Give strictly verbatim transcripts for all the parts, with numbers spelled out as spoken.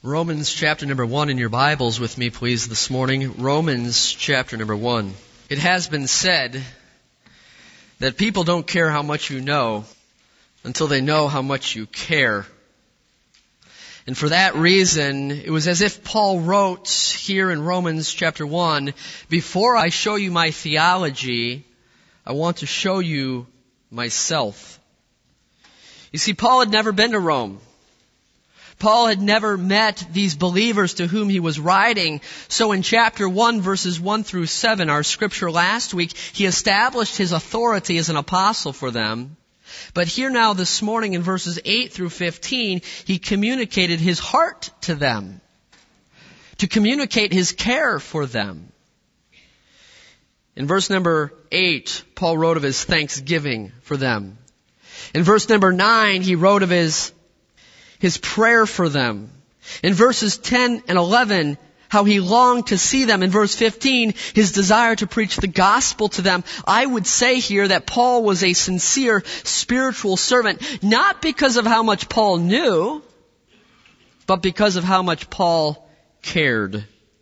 Romans chapter number one in your Bibles with me, please, this morning. Romans chapter number one. It has been said that people don't care how much you know until they know how much you care. And for that reason, it was as if Paul wrote here in Romans chapter one, before I show you my theology, I want to show you myself. You see, Paul had never been to Rome. Paul had never met these believers to whom he was writing. So in chapter one, verses one through seven, our scripture last week, he established his authority as an apostle for them. But here now this morning in verses eight through fifteen, he communicated his heart to them, to communicate his care for them. In verse number eight, Paul wrote of his thanksgiving for them. In verse number nine, he wrote of his his prayer for them. In verses ten and eleven, how he longed to see them. In verse fifteen, his desire to preach the gospel to them. I would say here that Paul was a sincere spiritual servant, not because of how much Paul knew, but because of how much Paul cared.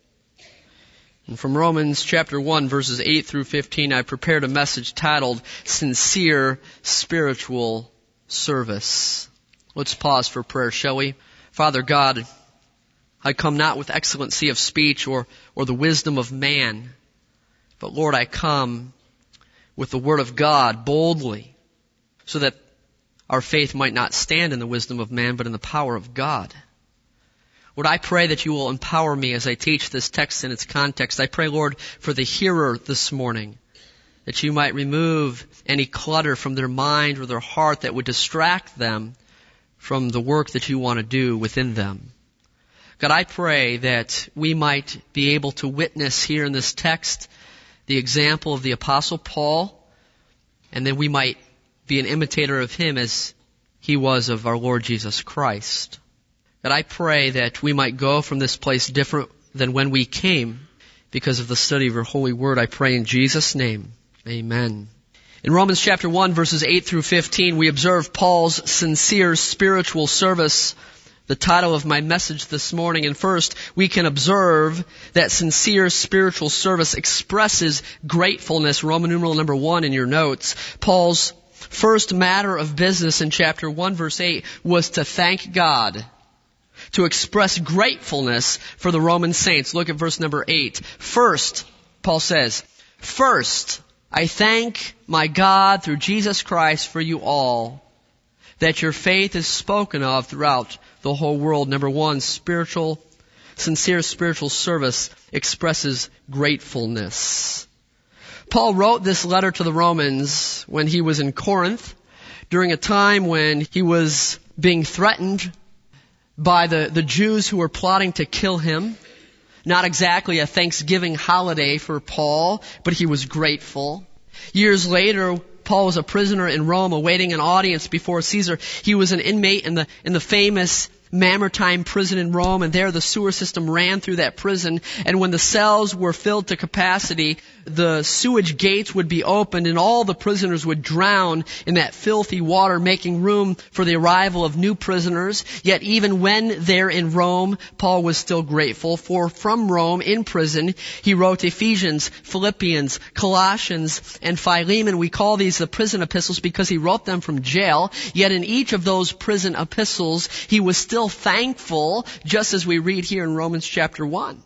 And from Romans chapter one, verses eight through fifteen, I prepared a message titled, Sincere Spiritual Service. Let's pause for prayer, shall we? Father God, I come not with excellency of speech or, or the wisdom of man, but Lord, I come with the word of God boldly, so that our faith might not stand in the wisdom of man, but in the power of God. Lord, I pray that you will empower me as I teach this text in its context. I pray, Lord, for the hearer this morning, that you might remove any clutter from their mind or their heart that would distract them from the work that you want to do within them. God, I pray that we might be able to witness here in this text the example of the Apostle Paul, and that we might be an imitator of him as he was of our Lord Jesus Christ. God, I pray that we might go from this place different than when we came because of the study of your holy word. I pray in Jesus' name. Amen. In Romans chapter one, verses eight through fifteen, we observe Paul's sincere spiritual service, the title of my message this morning. And first, we can observe that sincere spiritual service expresses gratefulness. Roman numeral number one in your notes. Paul's first matter of business in chapter one, verse eight, was to thank God, to express gratefulness for the Roman saints. Look at verse number eight. First, Paul says, First, I thank my God through Jesus Christ for you all, that your faith is spoken of throughout the whole world. Number one, spiritual, sincere spiritual service expresses gratefulness. Paul wrote this letter to the Romans when he was in Corinth, during a time when he was being threatened by the, the Jews who were plotting to kill him. Not exactly a Thanksgiving holiday for Paul, but he was grateful. Years later, Paul was a prisoner in Rome awaiting an audience before Caesar. He was an inmate in the, in the famous Mamertine prison in Rome, and there the sewer system ran through that prison. And when the cells were filled to capacity, the sewage gates would be opened and all the prisoners would drown in that filthy water, making room for the arrival of new prisoners. Yet even when there in Rome, Paul was still grateful, for from Rome in prison, he wrote Ephesians, Philippians, Colossians, and Philemon. We call these the prison epistles because he wrote them from jail. Yet in each of those prison epistles, he was still thankful, just as we read here in Romans chapter one.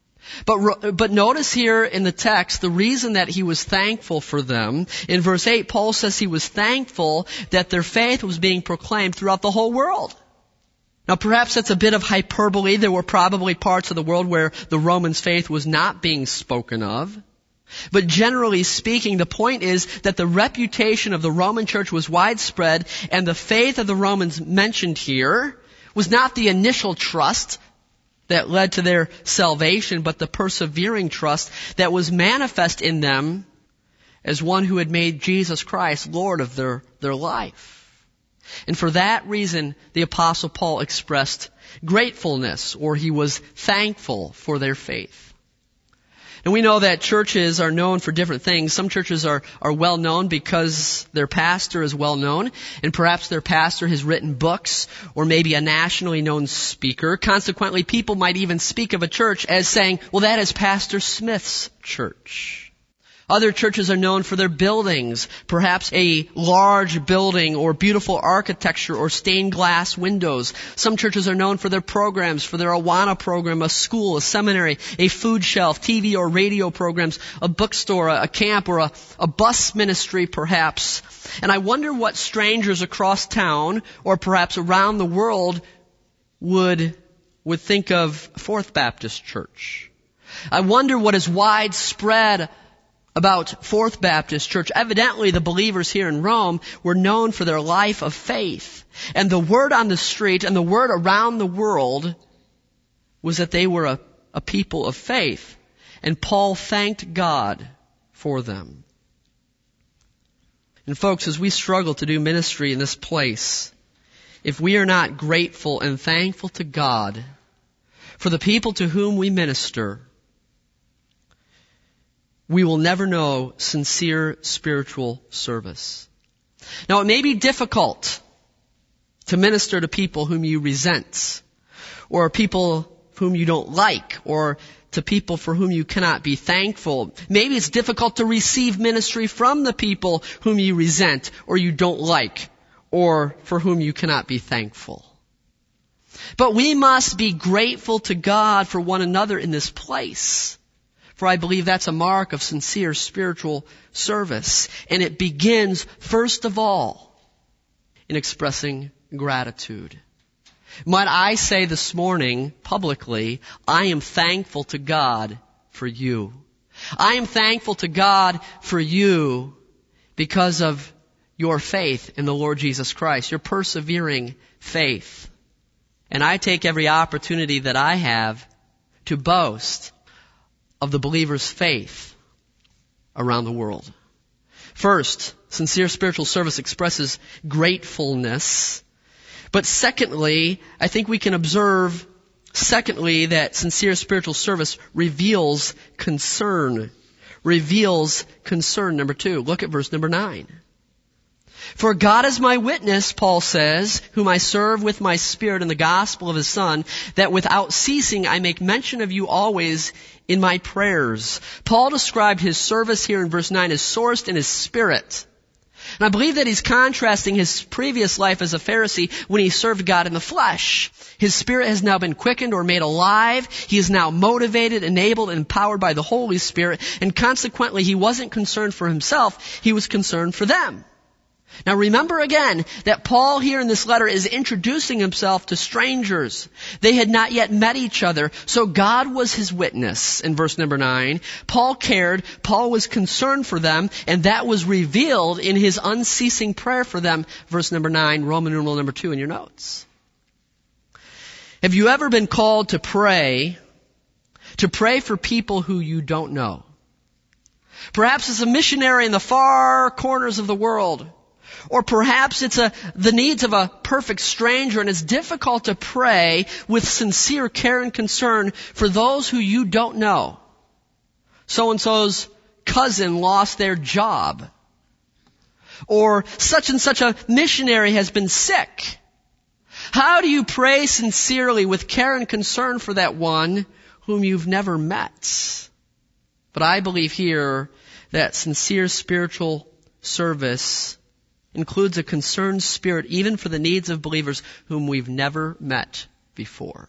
But, but notice here in the text, the reason that he was thankful for them. In verse eight, Paul says he was thankful that their faith was being proclaimed throughout the whole world. Now perhaps that's a bit of hyperbole. There were probably parts of the world where the Romans' faith was not being spoken of. But generally speaking, the point is that the reputation of the Roman church was widespread, and the faith of the Romans mentioned here was not the initial trust that led to their salvation, but the persevering trust that was manifest in them as one who had made Jesus Christ Lord of their, their life. And for that reason, the Apostle Paul expressed gratefulness, or he was thankful for their faith. And we know that churches are known for different things. Some churches are, are well known because their pastor is well known, and perhaps their pastor has written books, or maybe a nationally known speaker. Consequently, people might even speak of a church as saying, well, that is Pastor Smith's church. Other churches are known for their buildings, perhaps a large building or beautiful architecture or stained glass windows. Some churches are known for their programs, for their Awana program, a school, a seminary, a food shelf, T V or radio programs, a bookstore, a camp, or a, a bus ministry perhaps. And I wonder what strangers across town or perhaps around the world would, would think of Fourth Baptist Church. I wonder what is widespread about Fourth Baptist Church. Evidently, the believers here in Rome were known for their life of faith. And the word on the street and the word around the world was that they were a, a people of faith. And Paul thanked God for them. And folks, as we struggle to do ministry in this place, if we are not grateful and thankful to God for the people to whom we minister, we will never know sincere spiritual service. Now, it may be difficult to minister to people whom you resent, or people whom you don't like, or to people for whom you cannot be thankful. Maybe it's difficult to receive ministry from the people whom you resent, or you don't like, or for whom you cannot be thankful. But we must be grateful to God for one another in this place. For I believe that's a mark of sincere spiritual service. And it begins, first of all, in expressing gratitude. Might I say this morning, publicly, I am thankful to God for you. I am thankful to God for you because of your faith in the Lord Jesus Christ, your persevering faith. And I take every opportunity that I have to boast of the believer's faith around the world. First, sincere spiritual service expresses gratefulness. But secondly, I think we can observe, secondly, that sincere spiritual service reveals concern. Reveals concern. Number two, look at verse number nine. For God is my witness, Paul says, whom I serve with my spirit in the gospel of his Son, that without ceasing I make mention of you always in my prayers. Paul described his service here in verse nine as sourced in his spirit. And I believe that he's contrasting his previous life as a Pharisee when he served God in the flesh. His spirit has now been quickened or made alive. He is now motivated, enabled, and empowered by the Holy Spirit. And consequently, he wasn't concerned for himself. He was concerned for them. Now remember again that Paul here in this letter is introducing himself to strangers. They had not yet met each other, so God was his witness in verse number nine. Paul cared, Paul was concerned for them, and that was revealed in his unceasing prayer for them, verse number nine, Roman numeral number two in your notes. Have you ever been called to pray, to pray for people who you don't know? Perhaps as a missionary in the far corners of the world. Or perhaps it's a, the needs of a perfect stranger, and it's difficult to pray with sincere care and concern for those who you don't know. So-and-so's cousin lost their job. Or such and such a missionary has been sick. How do you pray sincerely with care and concern for that one whom you've never met? But I believe here that sincere spiritual service includes a concerned spirit even for the needs of believers whom we've never met before.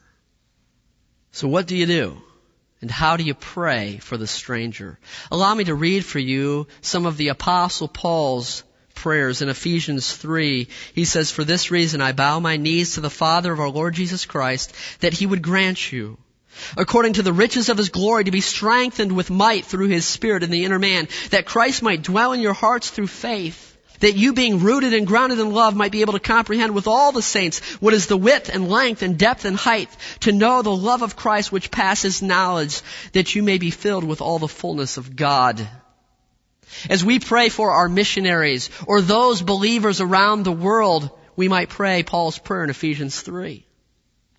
So what do you do? And how do you pray for the stranger? Allow me to read for you some of the Apostle Paul's prayers in Ephesians three. He says, "For this reason I bow my knees to the Father of our Lord Jesus Christ, that he would grant you, according to the riches of his glory, to be strengthened with might through his Spirit in the inner man, that Christ might dwell in your hearts through faith, that you being rooted and grounded in love might be able to comprehend with all the saints what is the width and length and depth and height, to know the love of Christ which passes knowledge, that you may be filled with all the fullness of God." As we pray for our missionaries or those believers around the world, we might pray Paul's prayer in Ephesians three.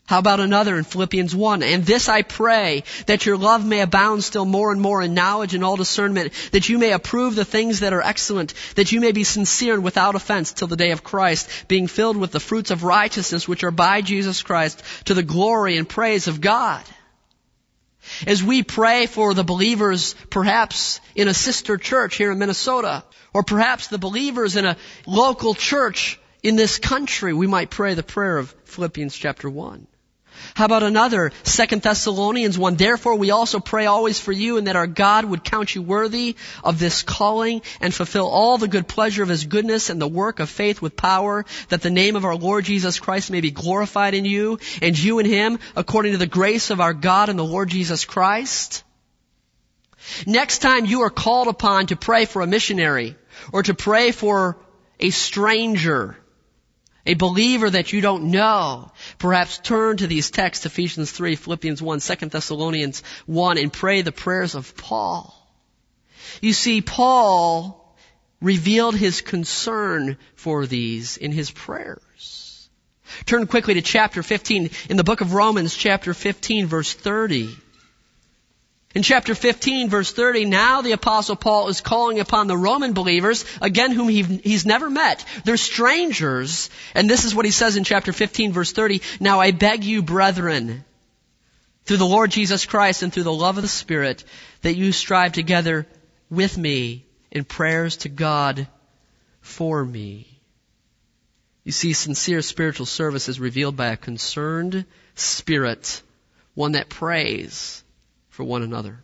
How about another in Philippians one? And this I pray, that your love may abound still more and more in knowledge and all discernment, that you may approve the things that are excellent, that you may be sincere and without offense till the day of Christ, being filled with the fruits of righteousness which are by Jesus Christ, to the glory and praise of God. As we pray for the believers perhaps in a sister church here in Minnesota, or perhaps the believers in a local church in this country, we might pray the prayer of Philippians chapter one. How about another, Second Thessalonians one? Therefore we also pray always for you, and that our God would count you worthy of this calling, and fulfill all the good pleasure of His goodness and the work of faith with power, that the name of our Lord Jesus Christ may be glorified in you, and you in Him, according to the grace of our God and the Lord Jesus Christ. Next time you are called upon to pray for a missionary, or to pray for a stranger, a believer that you don't know, perhaps turn to these texts, Ephesians three, Philippians one, Second Thessalonians one, and pray the prayers of Paul. You see, Paul revealed his concern for these in his prayers. Turn quickly to chapter fifteen, in the book of Romans, chapter fifteen, verse thirty. In chapter fifteen, verse thirty, now the Apostle Paul is calling upon the Roman believers, again, whom he, he's never met. They're strangers. And this is what he says in chapter fifteen, verse thirty. Now I beg you, brethren, through the Lord Jesus Christ and through the love of the Spirit, that you strive together with me in prayers to God for me. You see, sincere spiritual service is revealed by a concerned spirit, one that prays for one another.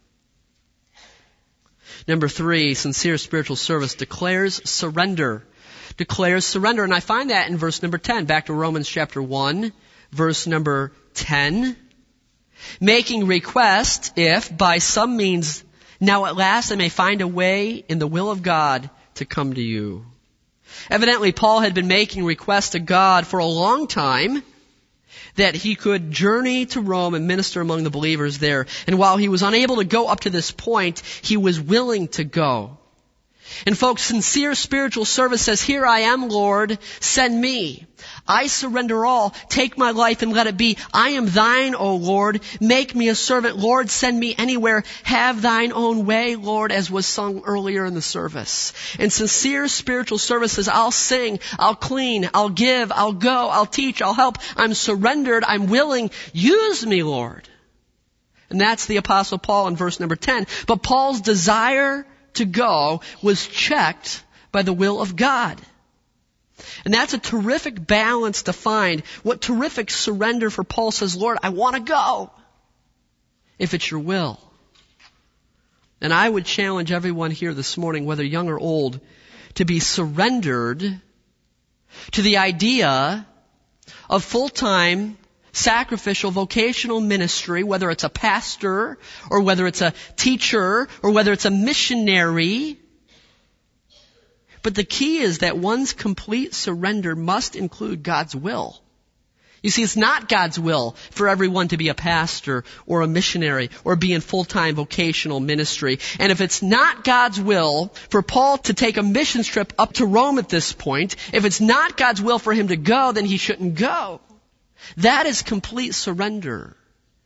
Number three, sincere spiritual service declares surrender. Declares surrender. And I find that in verse number ten. Back to Romans chapter one, verse number ten. Making request if by some means now at last I may find a way in the will of God to come to you. Evidently, Paul had been making requests to God for a long time, that he could journey to Rome and minister among the believers there. And while he was unable to go up to this point, he was willing to go. And folks, sincere spiritual service says, here I am, Lord, send me. I surrender all. Take my life and let it be. I am thine, O Lord. Make me a servant. Lord, send me anywhere. Have thine own way, Lord, as was sung earlier in the service. And sincere spiritual service says, I'll sing, I'll clean, I'll give, I'll go, I'll teach, I'll help. I'm surrendered. I'm willing. Use me, Lord. And that's the Apostle Paul in verse number ten. But Paul's desire to go was checked by the will of God. And that's a terrific balance to find. What terrific surrender for Paul says, Lord, I want to go, if it's your will. And I would challenge everyone here this morning, whether young or old, to be surrendered to the idea of full-time sacrificial vocational ministry, whether it's a pastor or whether it's a teacher or whether it's a missionary. But the key is that one's complete surrender must include God's will. You see, it's not God's will for everyone to be a pastor or a missionary or be in full-time vocational ministry. And if it's not God's will for Paul to take a missions trip up to Rome at this point, if it's not God's will for him to go, then he shouldn't go. That is complete surrender.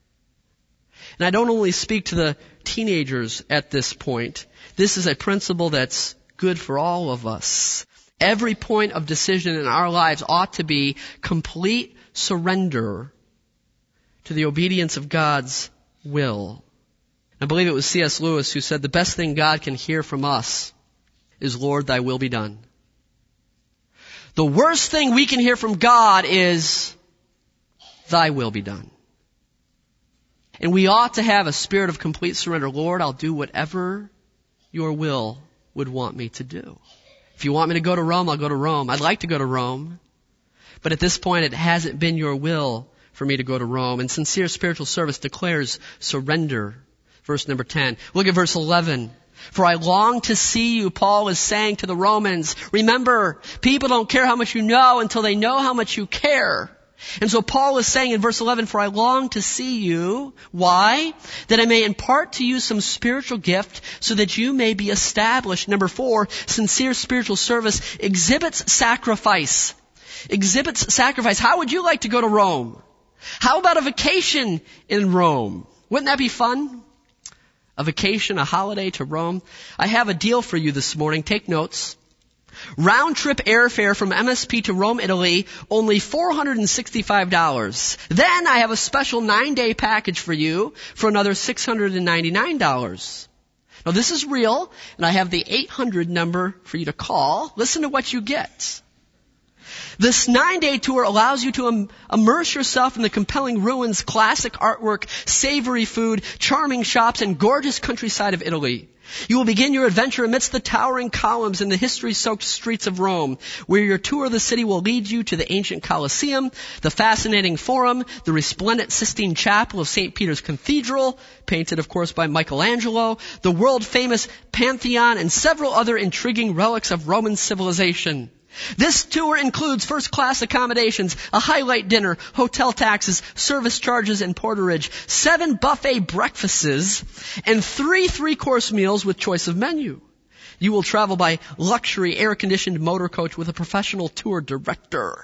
And I don't only speak to the teenagers at this point. This is a principle that's good for all of us. Every point of decision in our lives ought to be complete surrender to the obedience of God's will. I believe it was C S Lewis who said the best thing God can hear from us is, Lord, thy will be done. The worst thing we can hear from God is, thy will be done. And we ought to have a spirit of complete surrender. Lord, I'll do whatever your will would want me to do. If you want me to go to Rome, I'll go to Rome. I'd like to go to Rome. But at this point, it hasn't been your will for me to go to Rome. And sincere spiritual service declares surrender. Verse number ten. Look at verse eleven. For I long to see you, Paul is saying to the Romans. Remember, people don't care how much you know until they know how much you care. And so Paul is saying in verse eleven, for I long to see you. Why? That I may impart to you some spiritual gift so that you may be established. Number four, sincere spiritual service exhibits sacrifice. Exhibits sacrifice. How would you like to go to Rome? How about a vacation in Rome? Wouldn't that be fun? A vacation, a holiday to Rome. I have a deal for you this morning. Take notes. Round trip airfare from M S P to Rome, Italy, only four hundred sixty-five dollars. Then I have a special nine day package for you for another six hundred ninety-nine dollars. Now this is real, and I have the eight hundred number for you to call. Listen to what you get. This nine-day tour allows you to im- immerse yourself in the compelling ruins, classic artwork, savory food, charming shops, and gorgeous countryside of Italy. You will begin your adventure amidst the towering columns and the history-soaked streets of Rome, where your tour of the city will lead you to the ancient Colosseum, the fascinating Forum, the resplendent Sistine Chapel of Saint Peter's Cathedral, painted, of course, by Michelangelo, the world-famous Pantheon, and several other intriguing relics of Roman civilization. This tour includes first-class accommodations, a highlight dinner, hotel taxes, service charges, and porterage, seven buffet breakfasts, and three three-course meals with choice of menu. You will travel by luxury air-conditioned motor coach with a professional tour director.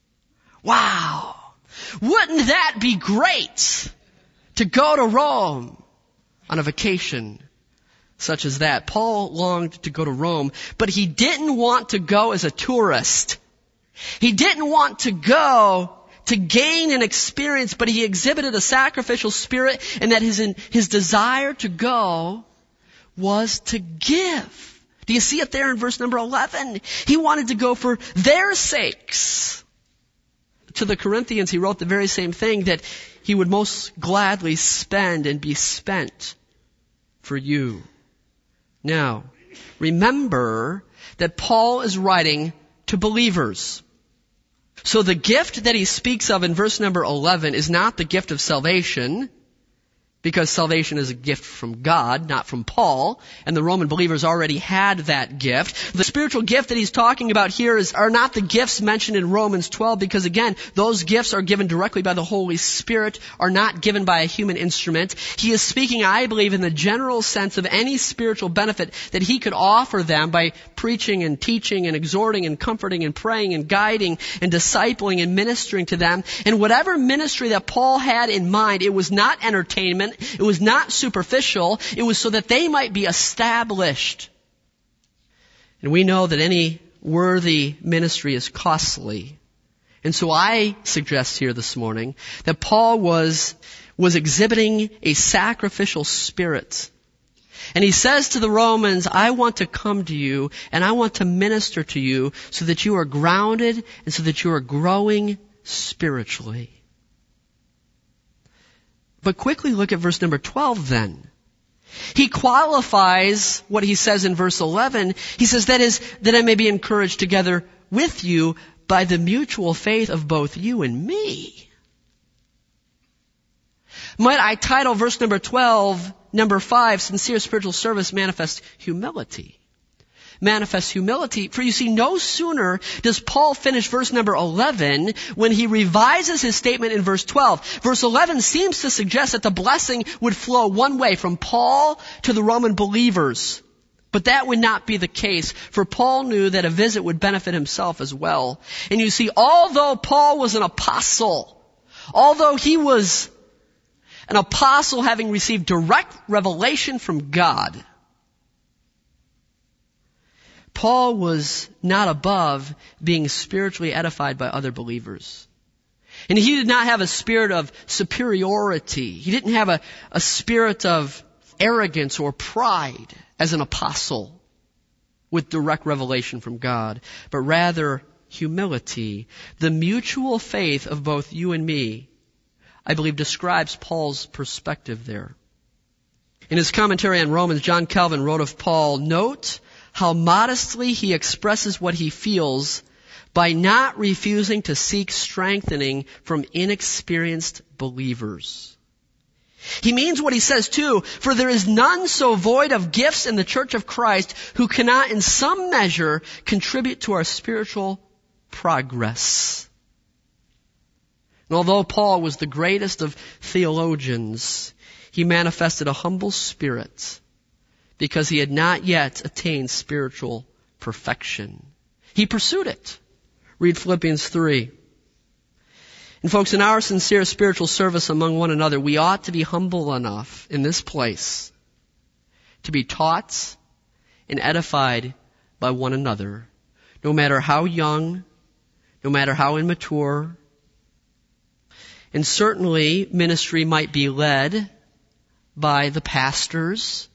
Wow! Wouldn't that be great to go to Rome on a vacation such as that? Paul longed to go to Rome, but he didn't want to go as a tourist. He didn't want to go to gain an experience, but he exhibited a sacrificial spirit, and that his, his desire to go was to give. Do you see it there in verse number eleven? He wanted to go for their sakes. To the Corinthians, he wrote the very same thing, that he would most gladly spend and be spent for you. Now, remember that Paul is writing to believers. So the gift that he speaks of in verse number eleven is not the gift of salvation, because salvation is a gift from God, not from Paul, and the Roman believers already had that gift. The spiritual gift that he's talking about here is, are not the gifts mentioned in Romans twelve, because again, those gifts are given directly by the Holy Spirit, are not given by a human instrument. He is speaking, I believe, in the general sense of any spiritual benefit that he could offer them by preaching and teaching and exhorting and comforting and praying and guiding and discipling and ministering to them. And whatever ministry that Paul had in mind, it was not entertainment. It was not superficial. It was so that they might be established. And we know that any worthy ministry is costly. And so I suggest here this morning that Paul was, was exhibiting a sacrificial spirit. And he says to the Romans, I want to come to you and I want to minister to you so that you are grounded and so that you are growing spiritually. But quickly look at verse number twelve then. He qualifies what he says in verse eleven. He says, that is, that I may be encouraged together with you by the mutual faith of both you and me. Might I title verse number twelve, number five, sincere spiritual service manifests humility. Manifest humility. For you see, no sooner does Paul finish verse number eleven when he revises his statement in verse twelve. Verse eleven seems to suggest that the blessing would flow one way from Paul to the Roman believers. But that would not be the case, for Paul knew that a visit would benefit himself as well. And you see, although Paul was an apostle, although he was an apostle having received direct revelation from God, Paul was not above being spiritually edified by other believers. And he did not have a spirit of superiority. He didn't have a, a spirit of arrogance or pride as an apostle with direct revelation from God, but rather humility. The mutual faith of both you and me, I believe, describes Paul's perspective there. In his commentary on Romans, John Calvin wrote of Paul, note how modestly he expresses what he feels by not refusing to seek strengthening from inexperienced believers. He means what he says too, for there is none so void of gifts in the church of Christ who cannot in some measure contribute to our spiritual progress. And although Paul was the greatest of theologians, he manifested a humble spirit because he had not yet attained spiritual perfection. He pursued it. Read Philippians three. And folks, in our sincere spiritual service among one another, we ought to be humble enough in this place to be taught and edified by one another, no matter how young, no matter how immature. And certainly ministry might be led by the pastors.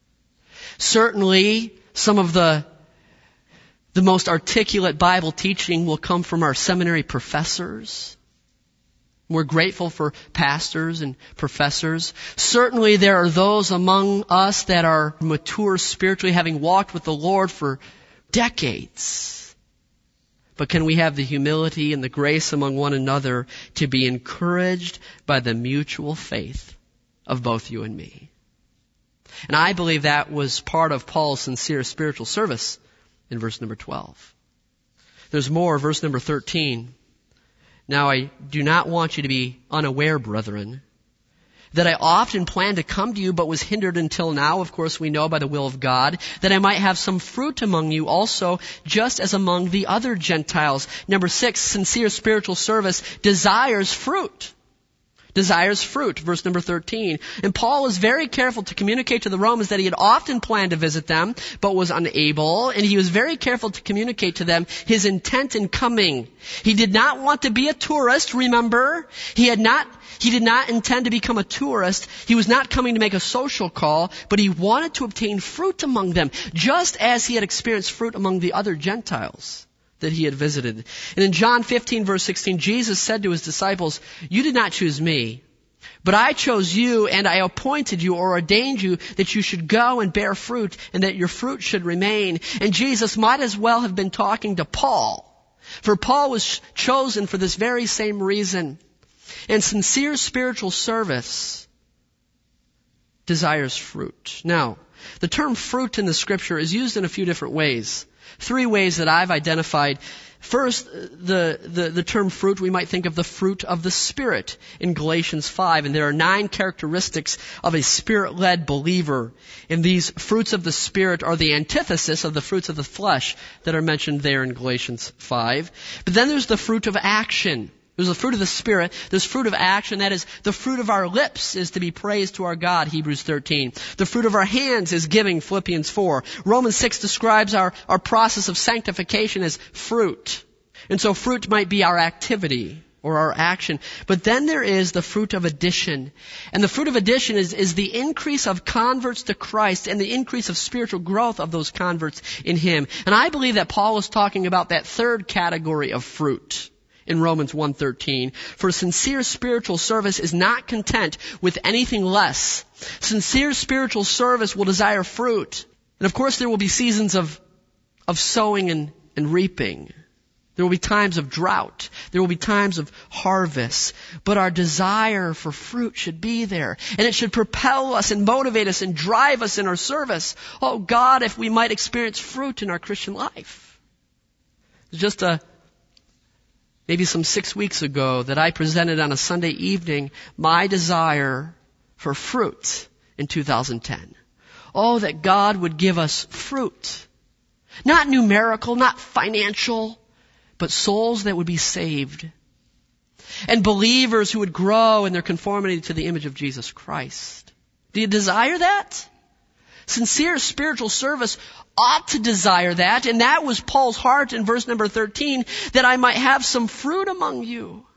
Certainly some of the the most articulate Bible teaching will come from our seminary professors. We're grateful for pastors and professors. Certainly there are those among us that are mature spiritually, having walked with the Lord for decades. But can we have the humility and the grace among one another to be encouraged by the mutual faith of both you and me? And I believe that was part of Paul's sincere spiritual service in verse number twelve. There's more, verse number thirteen. Now I do not want you to be unaware, brethren, that I often planned to come to you, but was hindered until now, of course we know by the will of God, that I might have some fruit among you also, just as among the other Gentiles. Number six, sincere spiritual service desires fruit. Desires fruit, verse number thirteen. And Paul is very careful to communicate to the Romans that he had often planned to visit them, but was unable. And he was very careful to communicate to them his intent in coming. He did not want to be a tourist, remember? He had not, he did not intend to become a tourist. He was not coming to make a social call, but he wanted to obtain fruit among them, just as he had experienced fruit among the other Gentiles that he had visited. And in John fifteen verse sixteen, Jesus said to his disciples, you did not choose me, but I chose you and I appointed you or ordained you that you should go and bear fruit and that your fruit should remain. And Jesus might as well have been talking to Paul, for Paul was chosen for this very same reason. And sincere spiritual service desires fruit. Now, the term fruit in the scripture is used in a few different ways. Three ways that I've identified. First, the, the, the term fruit, we might think of the fruit of the Spirit in Galatians five. And there are nine characteristics of a Spirit-led believer. And these fruits of the Spirit are the antithesis of the fruits of the flesh that are mentioned there in Galatians five. But then there's the fruit of action. There's the fruit of the Spirit. There's fruit of action. That is, the fruit of our lips is to be praised to our God, Hebrews thirteen. The fruit of our hands is giving, Philippians four. Romans six describes our, our process of sanctification as fruit. And so fruit might be our activity or our action. But then there is the fruit of addition. And the fruit of addition is, is the increase of converts to Christ and the increase of spiritual growth of those converts in Him. And I believe that Paul is talking about that third category of fruit in Romans one thirteen. For sincere spiritual service is not content with anything less. Sincere spiritual service will desire fruit. And of course there will be seasons of, of sowing and, and reaping. There will be times of drought. There will be times of harvest. But our desire for fruit should be there. And it should propel us and motivate us and drive us in our service. Oh God, if we might experience fruit in our Christian life. It's just a Maybe some six weeks ago that I presented on a Sunday evening my desire for fruit in two thousand ten. Oh, that God would give us fruit. Not numerical, not financial, but souls that would be saved. And believers who would grow in their conformity to the image of Jesus Christ. Do you desire that? Sincere spiritual service ought to desire that, and that was Paul's heart in verse number thirteen, that I might have some fruit among you,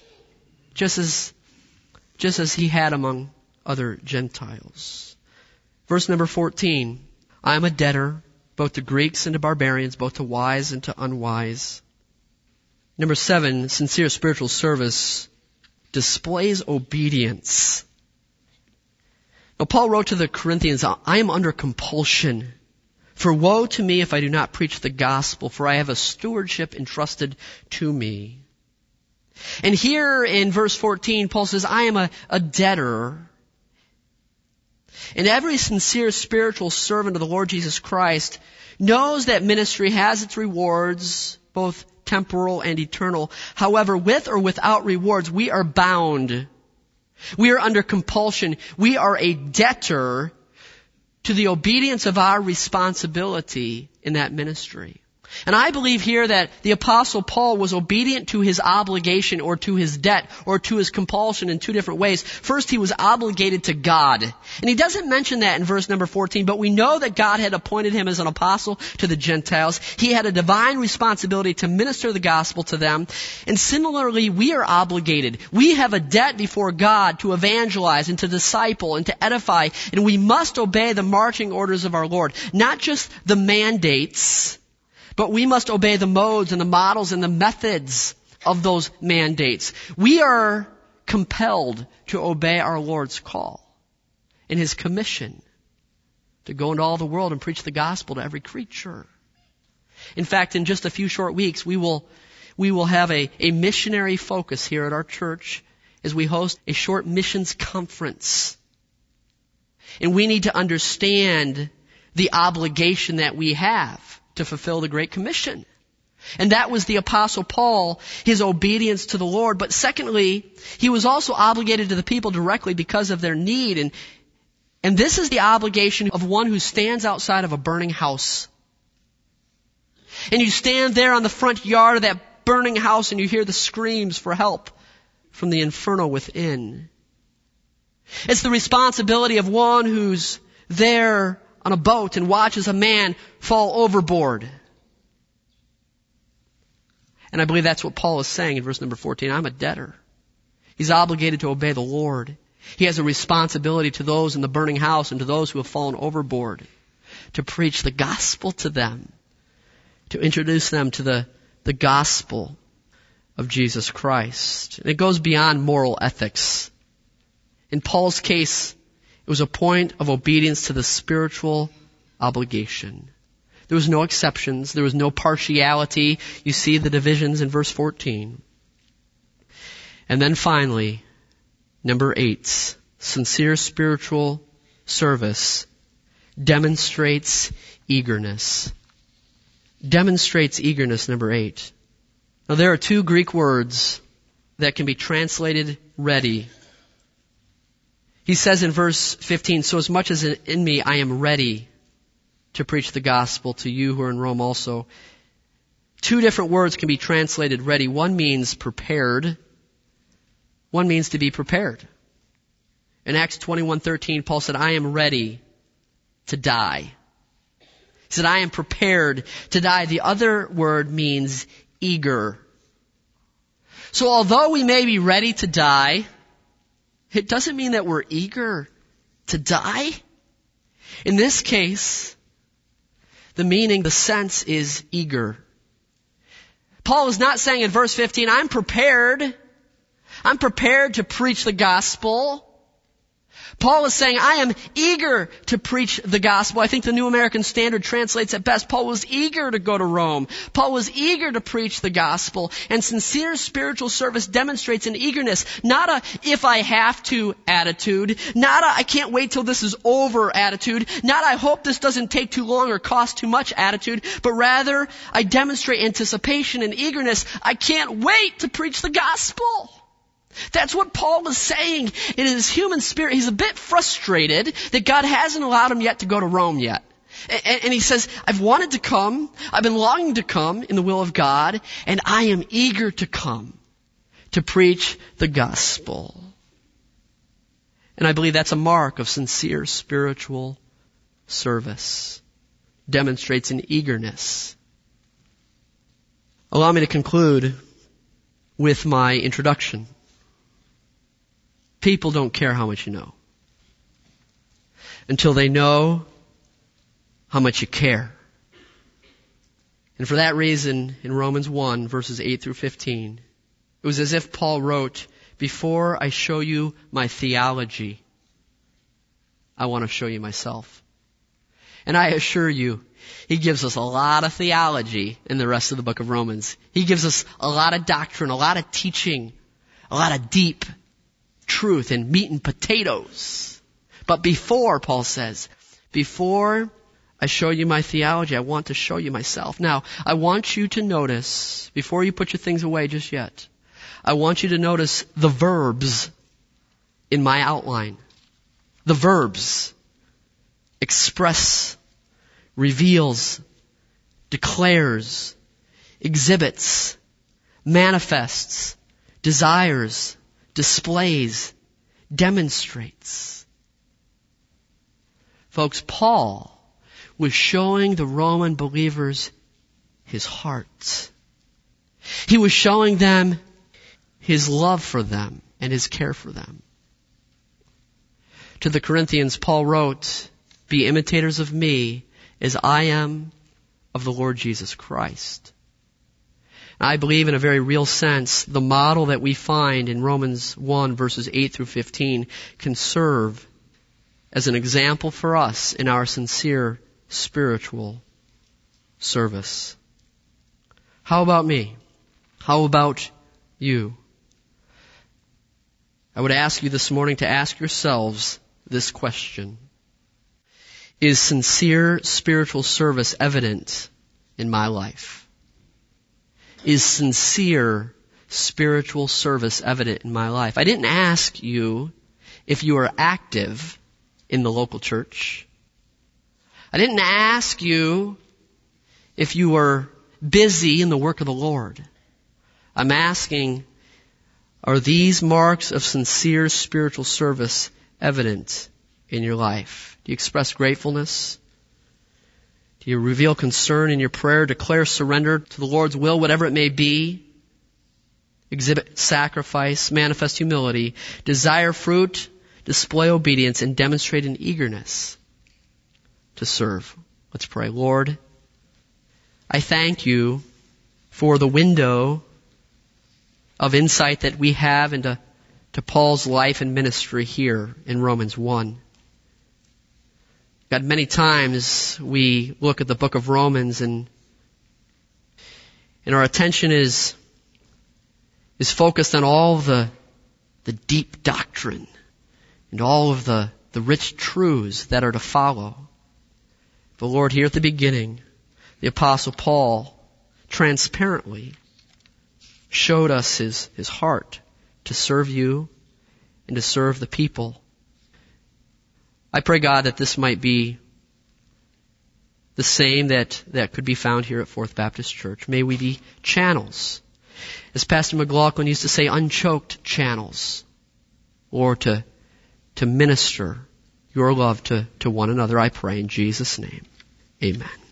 just as, just as he had among other Gentiles. Verse number fourteen, I am a debtor, both to Greeks and to barbarians, both to wise and to unwise. Number seven, sincere spiritual service displays obedience. Now, Paul wrote to the Corinthians, I am under compulsion. For woe to me if I do not preach the gospel, for I have a stewardship entrusted to me. And here in verse fourteen, Paul says, I am a, a debtor. And every sincere spiritual servant of the Lord Jesus Christ knows that ministry has its rewards, both temporal and eternal. However, with or without rewards, we are bound. We are under compulsion. We are a debtor to the obedience of our responsibility in that ministry. And I believe here that the Apostle Paul was obedient to his obligation or to his debt or to his compulsion in two different ways. First, he was obligated to God. And he doesn't mention that in verse number fourteen, but we know that God had appointed him as an apostle to the Gentiles. He had a divine responsibility to minister the gospel to them. And similarly, we are obligated. We have a debt before God to evangelize and to disciple and to edify. And we must obey the marching orders of our Lord. Not just the mandates, but we must obey the modes and the models and the methods of those mandates. We are compelled to obey our Lord's call and His commission to go into all the world and preach the gospel to every creature. In fact, in just a few short weeks, we will, we will have a, a missionary focus here at our church as we host a short missions conference. And we need to understand the obligation that we have to fulfill the Great Commission. And that was the Apostle Paul, his obedience to the Lord. But secondly, he was also obligated to the people directly because of their need. And, and this is the obligation of one who stands outside of a burning house. And you stand there on the front yard of that burning house and you hear the screams for help from the inferno within. It's the responsibility of one who's there on a boat and watches a man fall overboard. And I believe that's what Paul is saying in verse number fourteen. I'm a debtor. He's obligated to obey the Lord. He has a responsibility to those in the burning house and to those who have fallen overboard to preach the gospel to them, to introduce them to the, the gospel of Jesus Christ. And it goes beyond moral ethics. In Paul's case, it was a point of obedience to the spiritual obligation. There was no exceptions. There was no partiality. You see the divisions in verse fourteen. And then finally, number eight, sincere spiritual service demonstrates eagerness. Demonstrates eagerness, number eight. Now there are two Greek words that can be translated ready. He says in verse fifteen, so as much as in me I am ready to preach the gospel to you who are in Rome also. Two different words can be translated ready. One means prepared. One means to be prepared. In Acts twenty-one thirteen, Paul said, I am ready to die. He said, I am prepared to die. The other word means eager. So although we may be ready to die, it doesn't mean that we're eager to die. In this case, the meaning, the sense is eager. Paul is not saying in verse fifteen, I'm prepared. I'm prepared to preach the gospel. Paul is saying, I am eager to preach the gospel. I think the New American Standard translates it best. Paul was eager to go to Rome. Paul was eager to preach the gospel. And sincere spiritual service demonstrates an eagerness, not a if I have to attitude, not a I can't wait till this is over attitude, not I hope this doesn't take too long or cost too much attitude, but rather I demonstrate anticipation and eagerness. I can't wait to preach the gospel. That's what Paul was saying in his human spirit. He's a bit frustrated that God hasn't allowed him yet to go to Rome yet. And, and he says, I've wanted to come, I've been longing to come in the will of God, and I am eager to come to preach the gospel. And I believe that's a mark of sincere spiritual service. Demonstrates an eagerness. Allow me to conclude with my introduction. People don't care how much you know until they know how much you care. And for that reason, in Romans one, verses eight through fifteen, it was as if Paul wrote, before I show you my theology, I want to show you myself. And I assure you, he gives us a lot of theology in the rest of the book of Romans. He gives us a lot of doctrine, a lot of teaching, a lot of deep truth and meat and potatoes. But before, Paul says, before I show you my theology, I want to show you myself. Now, I want you to notice, before you put your things away just yet, I want you to notice the verbs in my outline. The verbs express, reveals, declares, exhibits, manifests, desires, displays, demonstrates. Folks, Paul was showing the Roman believers his heart. He was showing them his love for them and his care for them. To the Corinthians, Paul wrote, "Be imitators of me as I am of the Lord Jesus Christ." I believe in a very real sense, the model that we find in Romans one verses eight through fifteen can serve as an example for us in our sincere spiritual service. How about me? How about you? I would ask you this morning to ask yourselves this question. Is sincere spiritual service evident in my life? Is sincere spiritual service evident in my life? I didn't ask you if you are active in the local church. I didn't ask you if you were busy in the work of the Lord. I'm asking, are these marks of sincere spiritual service evident in your life? Do you express gratefulness? Do you reveal concern in your prayer, declare surrender to the Lord's will, whatever it may be? Exhibit sacrifice, manifest humility, desire fruit, display obedience, and demonstrate an eagerness to serve. Let's pray. Lord, I thank you for the window of insight that we have into to Paul's life and ministry here in Romans one. God, many times we look at the book of Romans and and our attention is is focused on all the the deep doctrine and all of the, the rich truths that are to follow. But Lord, here at the beginning, the Apostle Paul transparently showed us his, his heart to serve you and to serve the people. I pray, God, that this might be the same that, that could be found here at Fourth Baptist Church. May we be channels. As Pastor McLaughlin used to say, unchoked channels. Or to, to minister your love to, to one another. I pray in Jesus' name. Amen.